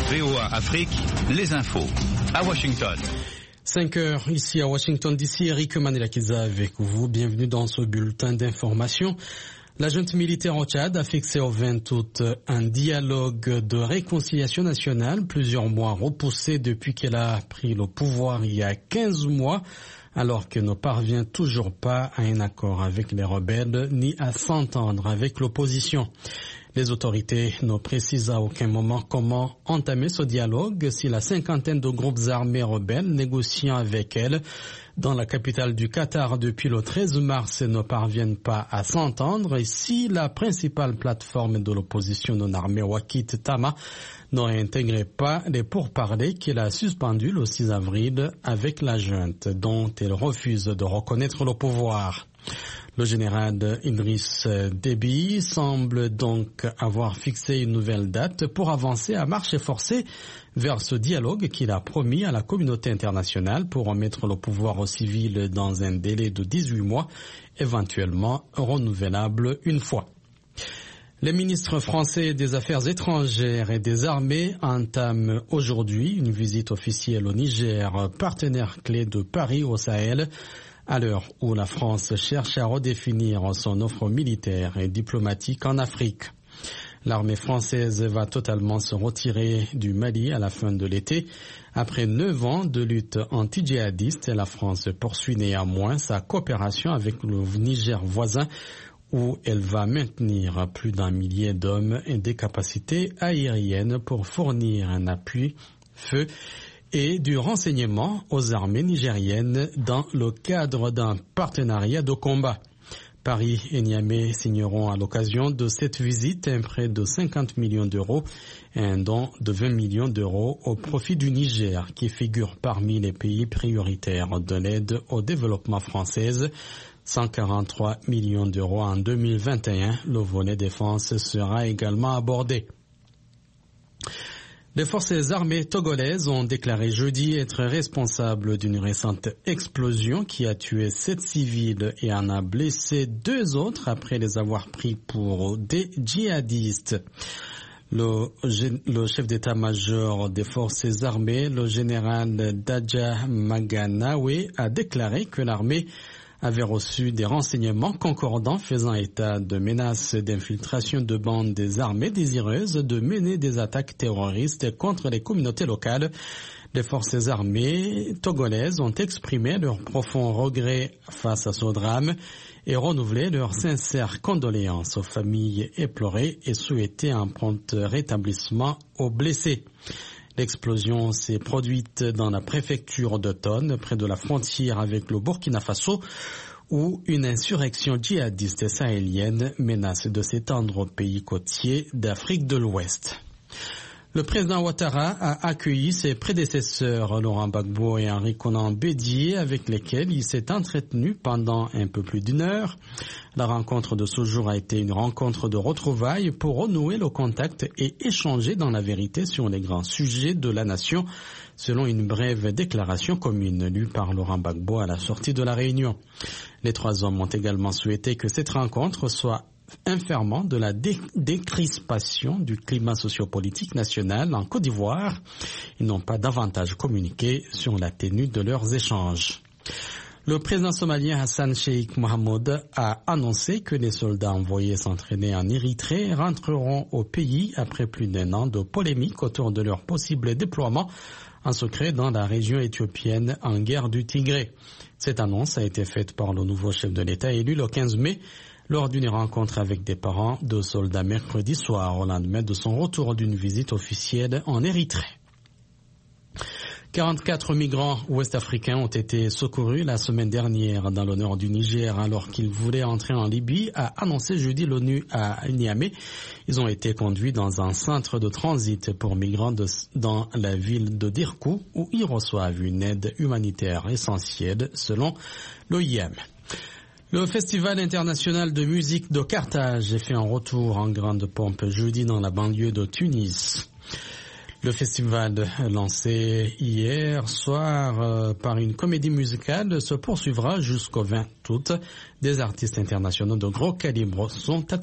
VOA Afrique, les infos. À Washington. 5 heures ici à Washington DC, Eric Manelakiza avec vous. Bienvenue dans ce bulletin d'information. La junte militaire au Tchad a fixé au 20 août un dialogue de réconciliation nationale, plusieurs mois repoussé depuis qu'elle a pris le pouvoir il y a 15 mois, alors qu'elle ne parvient toujours pas à un accord avec les rebelles ni à s'entendre avec l'opposition. Les autorités ne précisent à aucun moment comment entamer ce dialogue si la cinquantaine de groupes armés rebelles négociant avec elle dans la capitale du Qatar depuis le 13 mars ne parviennent pas à s'entendre et si la principale plateforme de l'opposition non armée Wakit Tama ne réintégrait pas les pourparlers qu'elle a suspendus le 6 avril avec la junte dont elle refuse de reconnaître le pouvoir. Le général Idriss Déby semble donc avoir fixé une nouvelle date pour avancer à marche forcée vers ce dialogue qu'il a promis à la communauté internationale pour remettre le pouvoir aux civils dans un délai de 18 mois, éventuellement renouvelable une fois. Les ministres français des Affaires étrangères et des armées entament aujourd'hui une visite officielle au Niger, partenaire clé de Paris au Sahel, à l'heure où la France cherche à redéfinir son offre militaire et diplomatique en Afrique. L'armée française va totalement se retirer du Mali à la fin de l'été. Après 9 ans de lutte anti-djihadiste, la France poursuit néanmoins sa coopération avec le Niger voisin où elle va maintenir plus d'1 millier d'hommes et des capacités aériennes pour fournir un appui feu et du renseignement aux armées nigériennes dans le cadre d'un partenariat de combat. Paris et Niamey signeront à l'occasion de cette visite un prêt de 50 millions d'euros et un don de 20 millions d'euros au profit du Niger qui figure parmi les pays prioritaires de l'aide au développement française. 143 millions d'euros en 2021. Le volet défense sera également abordé. Les forces armées togolaises ont déclaré jeudi être responsables d'une récente explosion qui a tué 7 civils et en a blessé 2 autres après les avoir pris pour des djihadistes. Le chef d'état-major des forces armées, le général Dadja Maganawe, a déclaré que l'armée avait reçu des renseignements concordants faisant état de menaces d'infiltration de bandes des armées désireuses de mener des attaques terroristes contre les communautés locales. Les forces armées togolaises ont exprimé leur profond regret face à ce drame et renouvelé leurs sincères condoléances aux familles éplorées et souhaité un prompt rétablissement aux blessés. L'explosion s'est produite dans la préfecture de Tonne, près de la frontière avec le Burkina Faso, où une insurrection djihadiste sahélienne menace de s'étendre aux pays côtiers d'Afrique de l'Ouest. Le président Ouattara a accueilli ses prédécesseurs Laurent Gbagbo et Henri Konan Bédié avec lesquels il s'est entretenu pendant un peu plus d'1 heure. La rencontre de ce jour a été une rencontre de retrouvailles pour renouer le contact et échanger dans la vérité sur les grands sujets de la nation, selon une brève déclaration commune lue par Laurent Gbagbo à la sortie de la réunion. Les 3 hommes ont également souhaité que cette rencontre soit un ferment de la décrispation du climat sociopolitique national en Côte d'Ivoire. Ils n'ont pas davantage communiqué sur la tenue de leurs échanges. Le président somalien Hassan Sheikh Mohamud a annoncé que les soldats envoyés s'entraîner en Érythrée rentreront au pays après plus d'1 an de polémique autour de leur possible déploiement en secret dans la région éthiopienne en guerre du Tigré. Cette annonce a été faite par le nouveau chef de l'État élu le 15 mai lors d'une rencontre avec des parents de soldats mercredi soir au lendemain de son retour d'une visite officielle en Érythrée. 44 migrants ouest-africains ont été secourus la semaine dernière dans le nord du Niger alors qu'ils voulaient entrer en Libye, a annoncé jeudi l'ONU à Niamey. Ils ont été conduits dans un centre de transit pour migrants dans la ville de Dirkou où ils reçoivent une aide humanitaire essentielle selon l'OIM. Le Festival international de musique de Carthage fait un retour en grande pompe jeudi dans la banlieue de Tunis. Le festival, lancé hier soir par une comédie musicale, se poursuivra jusqu'au 20 août. Des artistes internationaux de gros calibre sont attendus.